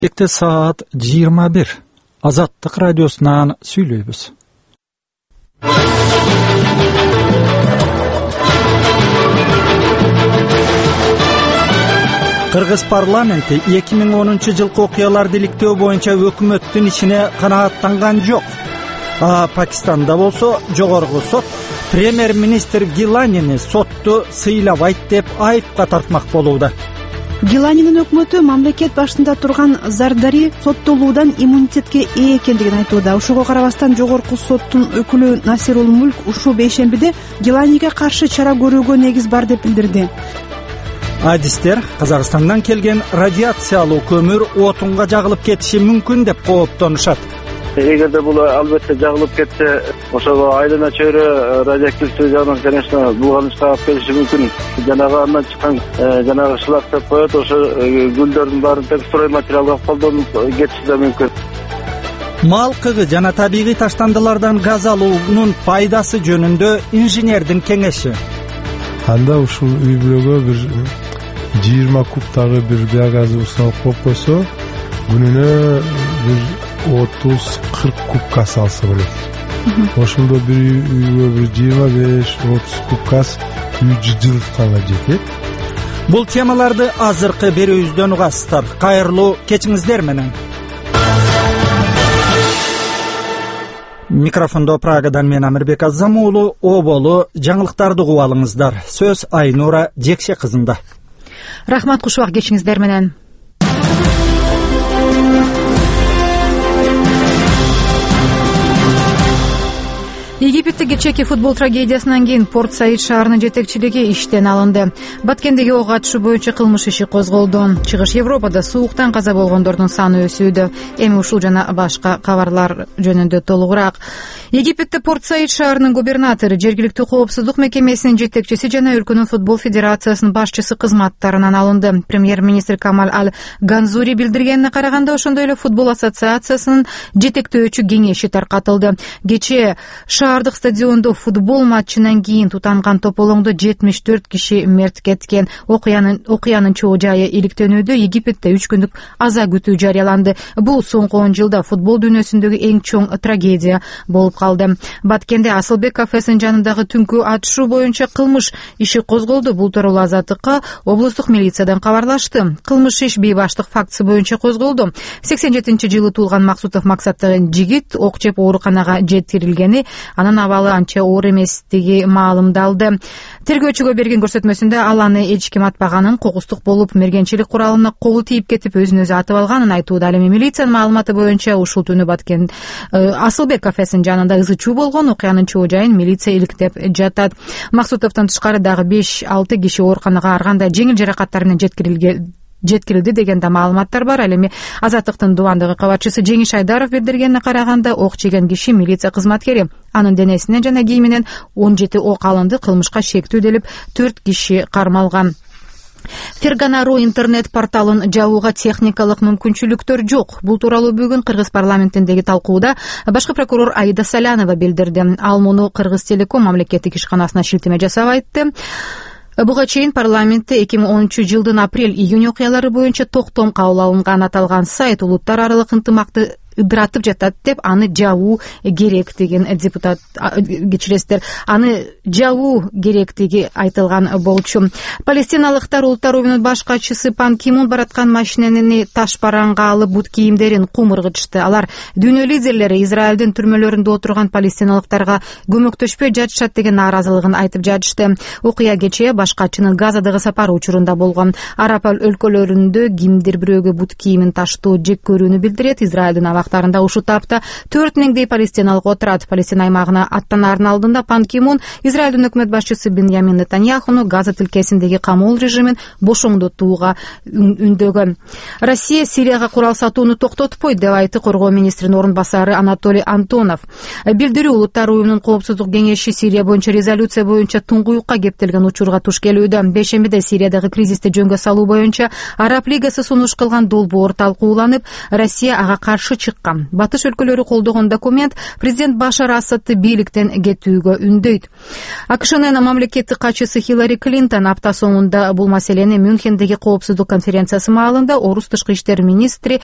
Ekte saat 21. Azatlık Radyosu'ndan söylüyoruz. Kırgız parlamenti 2010-жылкы окуялар иликтөө боюнча өкмөттүн ишине канааттанган жок. Пакистанда болсо жогорку сот премьер-министр Гиланини сотту сыйлабайт деп айыпка тартмак болууда. Гиланинин өкмөтү мамлекет башында турган Зардари соттолуудан иммунитетке ээ экендигин айтууда. Ушуга карабастан жогорку соттун өкүлү Насирул Мулк ушул бейшембиде Гиланиге каршы чара көрүүгө негиз бар деп билдирди. Адистер Казакстандан келген радиациялуу көмүр отунга жагылып кетиши мүмкүн деп кооптонушат. Эгерде бул албетте жагылып кетсе, ошого айлана чөйрө радиоактивдүү жагынан, конечно, булганышка алып келиши мүмкүн. Жанагы андан чыккан жанагы шлак деп коет, ошо гүлдөрдүн баарын тег строй материалга колдонуп кетиши да мүмкүн. Мал кыгы жана табигый таштандылардан газ алуунун пайдасы жөнүндө инженердин кеңеши. Анда ушул үй-бүлөгө бир 20 кубтагы бир биогаз устанып коюп койсо, күнүнө бир 30-40 куб газ алса болот. Ошондо бир үйгө бир 25-30 куб газ үй жылытканга жетет. Бул темаларды азыркы берүүбүздөн угасыздар. Кайырлуу кечиңиздер менен. Микрофондо Прагадан мен Амирбек Азамуулу, оболу жаңылыктарды угуп алыңыздар. Сөз Айнура Жекше кызында. Рахмат, кушубак кечиңиздер менен. Египетте кечээки футбол трагедиясынан кийин Порт Саид шаарынын жетекчилиги иштен алынды. Баткендеги ок атышы боюнча кылмыш иши козголду. Чыгыш Европада сууктан каза болгондордун саны өсүүдө. Эми ушул жана башка кабарлар жөнүндө толугураак. Египетте Порт Саид шаарынын губернатору, жергиликтүү коопсуздук мекемесинин жетекчиси жана өлкөнүн футбол федерациясынын башчысы кызматтарынан алынды. Премьер-министр Камаль Аль-Ганзури билдиргенине караганда, ошондой эле футбол ассоциациясынын жетектөөчү кеңеши таркатылды. Кечээ шаардык стадиондо футбол матчынан кийин тутанган тополоңдо 74 киши мерт кеткен. Окуянын чоо жайы иликтенүүдө. Египетте 3 күндүк аза күтүү жарыяланды. Бул соңку 10 жылда футбол дүйнөсүндөгү эң чоң трагедия болуп калды. Баткенде Асылбек кафесинин жанындагы түнкү атышуу боюнча кылмыш иши козголду. Бул тууралуу Азаттыкка облустук милициядан кабарлашты. Кылмыш иш бейбаштык фактысы боюнча козголду. 87-жылы туулган Максутов Максат деген жигит ок жеп ооруканага жеткирилгени, анын абалы анча оор эместиги маалымдалды. Тергөөчүгө берген көрсөтмөсүндө ал аны эч ким атпаганын, кокустук болуп мергенчилик куралына колу тийип кетип өзүн өзү атып алганын айтууда. Ал эми милициянын маалыматы боюнча ушул түнү Баткен Асылбек кафесинин жанында ызы чуу болгон. Окуянын чоо жайын милиция иликтеп жатат. Максутовдон тышкары дагы 5-6 киши ооруканага ар кандай жеңил жаракаттар менен жеткирилди деген да маалыматтар бар. Ал эми Азаттыктын Дубандагы кабарчысы Жеңиш Айдаров билдиргенине караганда, ок жеген киши милиция кызматкери. Анын денесинен жана кийиминен 17 ок алынды. Кылмышка шектүү делип 4 киши кармалган. Фергана.ру интернет порталын жабууга техникалык мүмкүнчүлүктөр жок. Бул тууралуу бүгүн Кыргыз парламентиндеги талкууда башкы прокурор Аида Салянова билдирди. Ал муну Кыргыз Телеком мамлекеттик ишканасына шилтеме жасап айтты. Буга чейин парламентте 2010-жылдын апрель-июнь окуялары боюнча токтом кабыл алынган. Аталган сайт улуттар аралык ынтымакты ыдыратып жатат деп аны жабуу керек деген депутат кечиресиздер. Аны жабуу керектиги айтылган болчу. Палестиналыктар улуттар уюмунун баш катчысы Пан Ки Мун бараткан машинени таш бараңга алып бут кийимдерин кум ыргытышты. Алар дүйнө лидерлери Израилдин түрмөлөрүндө отурган палестиналыктарга көмөктөшпөй жатышат деген нааразылыгын айтып жатышты. Окуя кечээ баш катчынын Газадагы сапары учурунда болгон. Араб өлкөлөрүндө кимдир бирөөгө бут кийимин таштоо жек көрүүнү билдирет. Израилдин абактарында ушул тапта 4 миңдей палестиналык отурат. Палестина аймагына аттанаардын алдында Пан Ки Мун Израилдин өкмөт башчысы Беньямин Нетаньяхуну Газа тилкесиндеги камоо режимин бошоңдотууга үндөгөн. Россия Сирияга курал сатууну токтотпойт деп айтты коргоо министринин орун басары Анатолий Антонов. Билдирүү улуттар уюмунун коопсуздук кеңеши Сирия боюнча резолюция боюнча туңгуюкка кептелген учурга туш келүүдө. Бейшембиде Сириядагы кризисти жөнгө салуу боюнча Араб лигасы сунуш кылган долбоор талкууланып, Россия ага каршы чыккан. Батыш өлкөлөрү колдогон документ президент Башар Асадты бийликтен кетүүгө үндөйт. АКШнын мамлекеттик катчысы Хиллари Клинтон апта соңунда бул маселени Мюнхендеги коопсуздук конференциясы маалында орус тышкы иштер министри